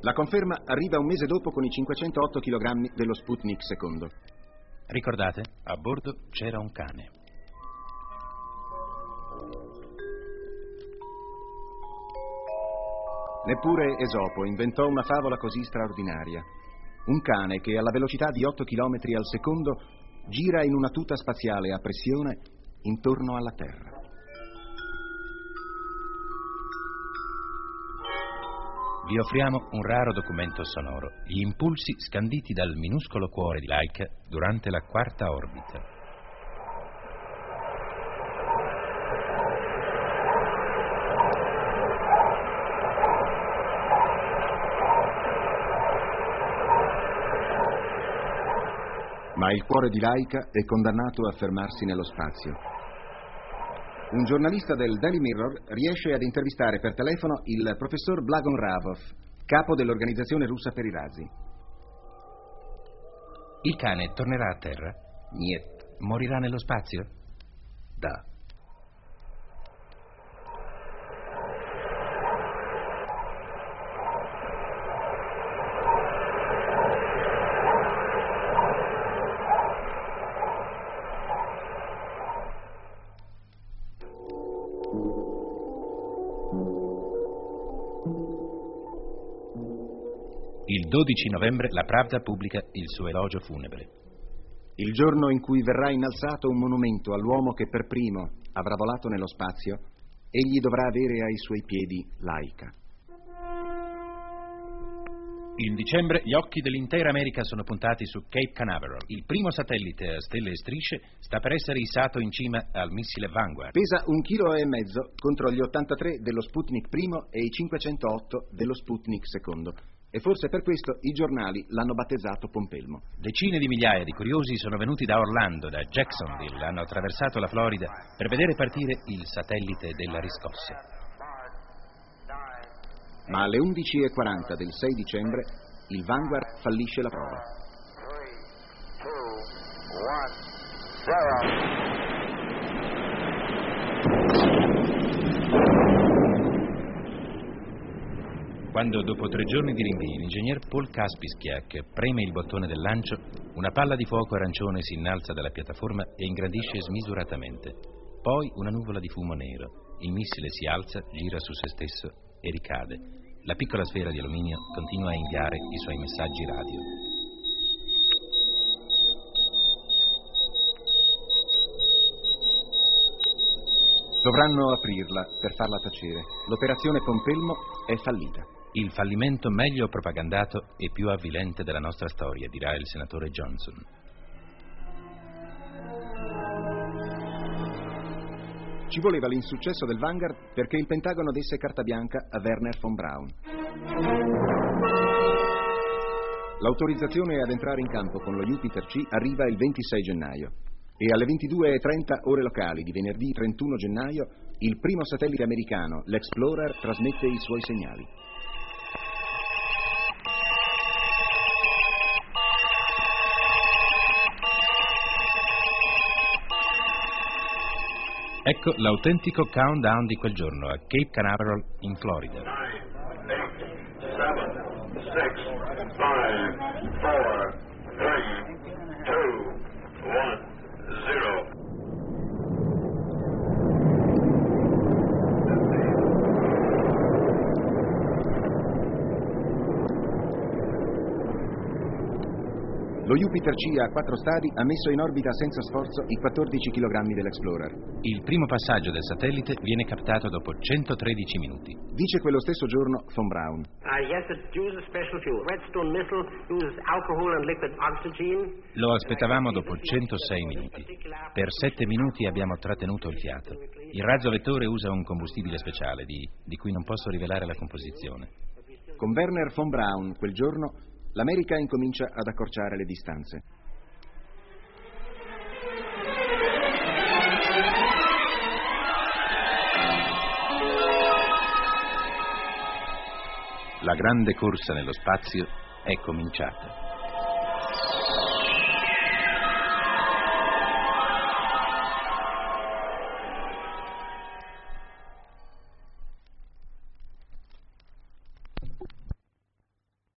La conferma arriva un mese dopo con i 508 kg dello Sputnik II. Ricordate? A bordo c'era un cane. Neppure Esopo inventò una favola così straordinaria. Un cane che alla velocità di 8 km al secondo gira in una tuta spaziale a pressione intorno alla Terra. Vi offriamo un raro documento sonoro, gli impulsi scanditi dal minuscolo cuore di Laika durante la quarta orbita. Ma il cuore di Laika è condannato a fermarsi nello spazio. Un giornalista del Daily Mirror riesce ad intervistare per telefono il professor Blagon Ravov, capo dell'organizzazione russa per i razzi. Il cane tornerà a terra? Niet. Morirà nello spazio? Da. Il 12 novembre la Pravda pubblica il suo elogio funebre. Il giorno in cui verrà innalzato un monumento all'uomo che per primo avrà volato nello spazio, egli dovrà avere ai suoi piedi Laika. In dicembre gli occhi dell'intera America sono puntati su Cape Canaveral. Il primo satellite a stelle e strisce sta per essere issato in cima al missile Vanguard. Pesa 1,5 kg contro gli 83 dello Sputnik I e i 508 dello Sputnik II. E forse per questo i giornali l'hanno battezzato Pompelmo. Decine di migliaia di curiosi sono venuti da Orlando, da Jacksonville, hanno attraversato la Florida per vedere partire il satellite della riscossa. Ma alle 11:40 del 6 dicembre il Vanguard fallisce la prova. 3, 2, 1, 0. Quando dopo 3 giorni di rinvii l'ingegner Paul Kaspiskiak preme il bottone del lancio, una palla di fuoco arancione si innalza dalla piattaforma e ingrandisce smisuratamente. Poi una nuvola di fumo nero. Il missile si alza, gira su se stesso e ricade. La piccola sfera di alluminio continua a inviare i suoi messaggi radio. Dovranno aprirla per farla tacere. L'operazione Pompelmo è fallita. Il fallimento meglio propagandato e più avvilente della nostra storia, dirà il senatore Johnson. Ci voleva l'insuccesso del Vanguard perché il Pentagono desse carta bianca a Wernher von Braun. L'autorizzazione ad entrare in campo con lo Jupiter C arriva il 26 gennaio e alle 22:30 ore locali di venerdì 31 gennaio il primo satellite americano, l'Explorer, trasmette i suoi segnali. Ecco l'autentico countdown di quel giorno a Cape Canaveral in Florida. 9, 8, 7, 6, 5, 4, 3, 2, 1, 0. Lo Jupiter C a 4 stadi ha messo in orbita senza sforzo i 14 kg dell'Explorer. Il primo passaggio del satellite viene captato dopo 113 minuti. Dice quello stesso giorno von Braun. Yes, it uses special fuel. Redstone missile uses alcohol and liquid oxygen. Lo aspettavamo dopo 106 minuti. Per 7 minuti abbiamo trattenuto il fiato. Il razzo vettore usa un combustibile speciale di cui non posso rivelare la composizione. Con Wernher von Braun quel giorno l'America incomincia ad accorciare le distanze. La grande corsa nello spazio è cominciata.